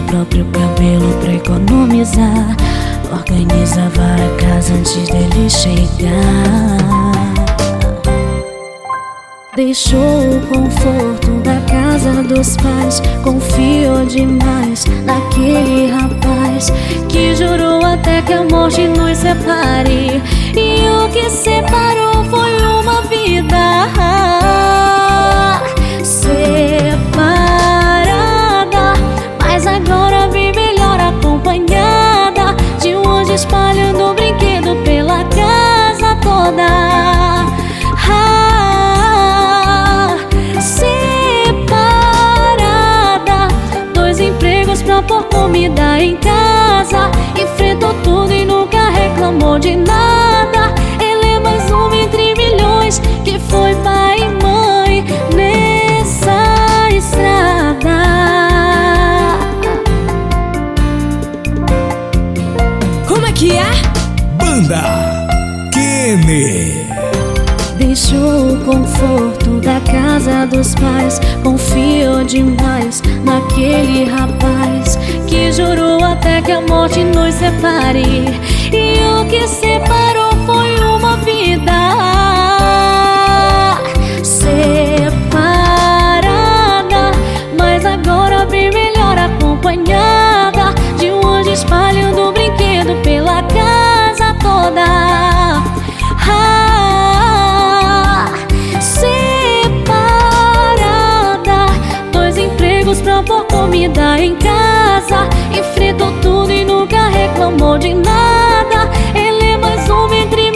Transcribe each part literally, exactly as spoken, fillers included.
próprio cabelo pra economizar. Organizava a casa antes dele chegar. Deixou o conforto da casa dos pais, confiou demais naquele rapaz que jurou até que a morte nos separe. E o que separou foi uma vida separada, mas agora vem melhor acompanhada de um anjo espalhando brinquedo pela casa toda. Pra pôr comida em casa, enfrentou tudo e nunca reclamou de nada. Ele é mais um entre milhões que foi pai e mãe nessa estrada. Como é que é? Banda Kenny. Deixou o conforto da casa dos pais, confiou demais naquele rapaz que jurou até que a morte nos separe. E o que separou foi uma vida separada, mas agora bem melhor acompanhada de um anjo espalhando brinquedo pela casa toda. Pra pôr comida em casa, enfrentou tudo e nunca reclamou de nada. Ele é mais um entre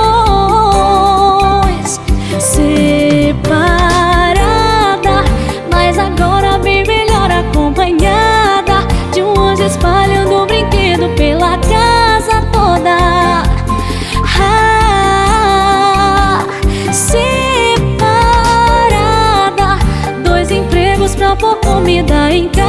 milhões separada, mas agora bem melhor acompanhada de um anjo espalhando brinquedo pela casa toda. Ah, separada, dois empregos pra pôr comida em casa.